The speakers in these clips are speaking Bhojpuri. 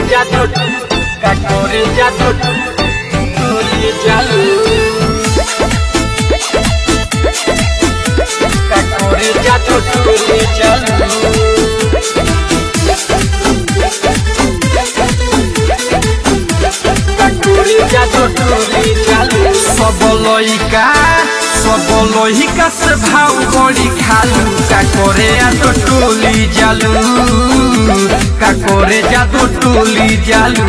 जादू काकोरे जादू टोली जालू काकोरे जादू टोली जालू काकोरे जादू टोली जालू सब लइका से भाव बड़ी खालू काकोरे जादू टोली जालू काकोरे जादू टोली जालू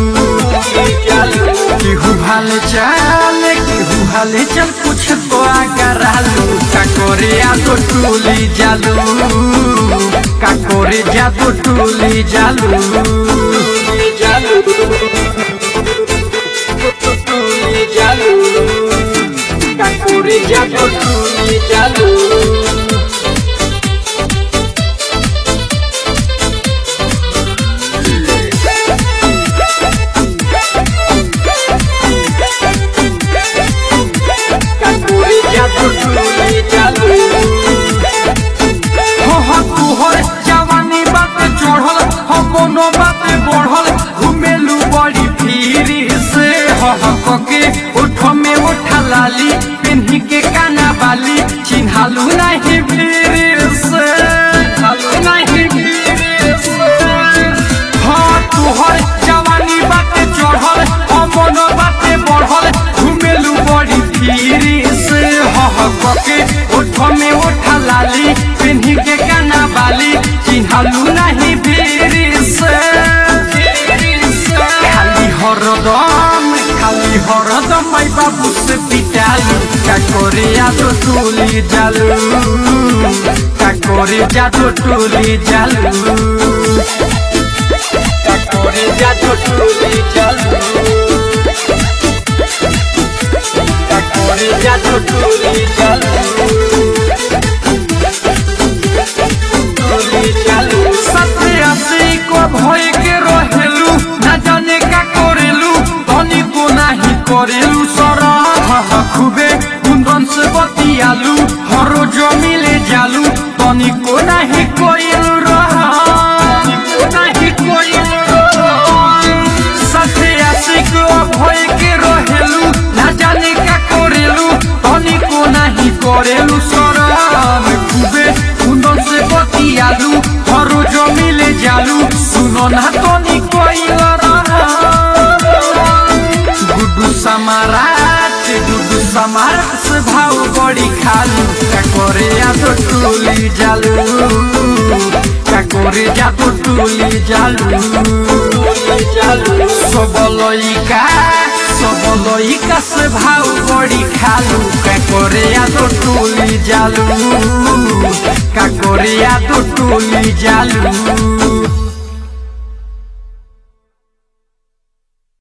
केहू भाले चल कुछ तो आगरालू काकोरे जादू टोली जालू काकोरे जादू टोली जालू काकोरे जादू टोली जालू काकोरे जादू टोली जालू हो तुहर जवानी बात चढ़ल हो कोनो बात बढ़ल घुमेलू बड़ी फिरी से हो के उठ में उठा लाली पिन्ही के काना बाली चिन्हालू नहीं फिर से हाँ तुहर जवानी बात चढ़ल हो कोनो बात बढ़ल घुमेलू बड़ी फिरी से हो के उठ में उठा लाली पिन्ही के काना बाली चिन्हालू नहीं फिर से खाली हरदम माई बाबू से पिटालू काकोरे जादू टोली जालू काकोरे जादू टोली जालू काकोरे जादू टोली जालू काकोरे जादू टोली जालू टोली जालू सत्यासी को भय के रहेलू ना जाने का करेलू धनी को नहीं करेलू सरा खूबे कुंदन से बतियालू हरो जमिले जालू धनी को नहीं कोइलू सत्यासी को भय के रहेलू ना जाने का करेलू धनी को नहीं करेलू सरा खूबे कुंदन से बतियालू हरो जमिले जालू सुनो ना तनी कोइला गुड्डू समारात से भाव बड़ी खालू काकोरे जादू टोली जालू काकोरे जादू टोली जालू सब लइका से भाव बड़ी खालू काकोरे जादू टोली जालू काकोरे जादू टोली जालू।